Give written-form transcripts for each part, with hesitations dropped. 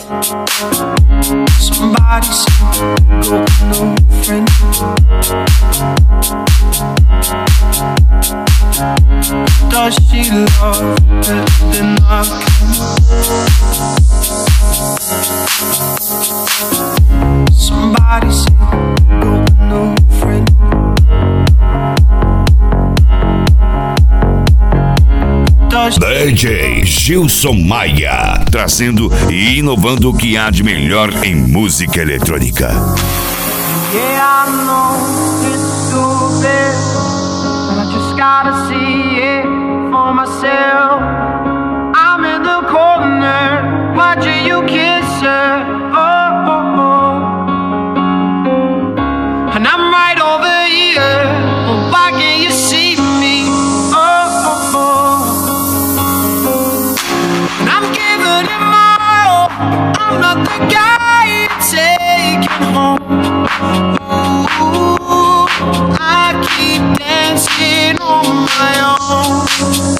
Somebody said, go with no friend. Does she love better than I can? Somebody said, go with no friend. DJ Gilson Maia, trazendo e inovando o que há de melhor em música eletrônica. Yeah, I know it's stupid, but I just gotta see it for myself. I'm in the corner, watching you kiss her. Oh, oh, oh. And I'm right over here. Oh, why can't you see me? Oh, oh, oh. And I'm giving it my all. I'm not the guy you're taking home. Ooh, I keep dancing on my own.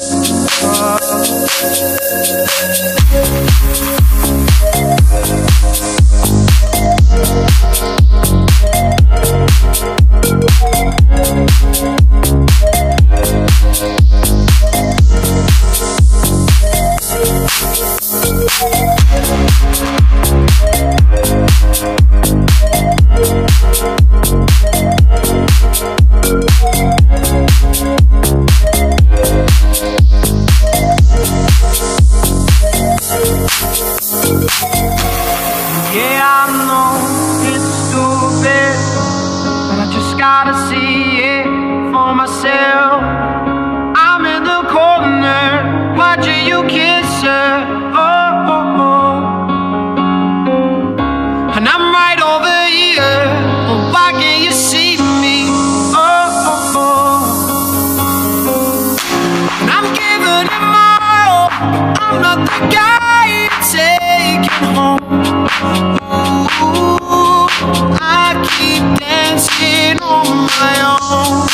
Yeah, I know it's stupid, but I just gotta see it for myself. I'm in the corner, watching you kiss her. Oh, oh, oh. And I'm right over here. Oh, why can't you see me? Oh, oh, oh. And I'm giving it my all. I'm not the guy you're taking home. Ooh, I keep dancing on my own.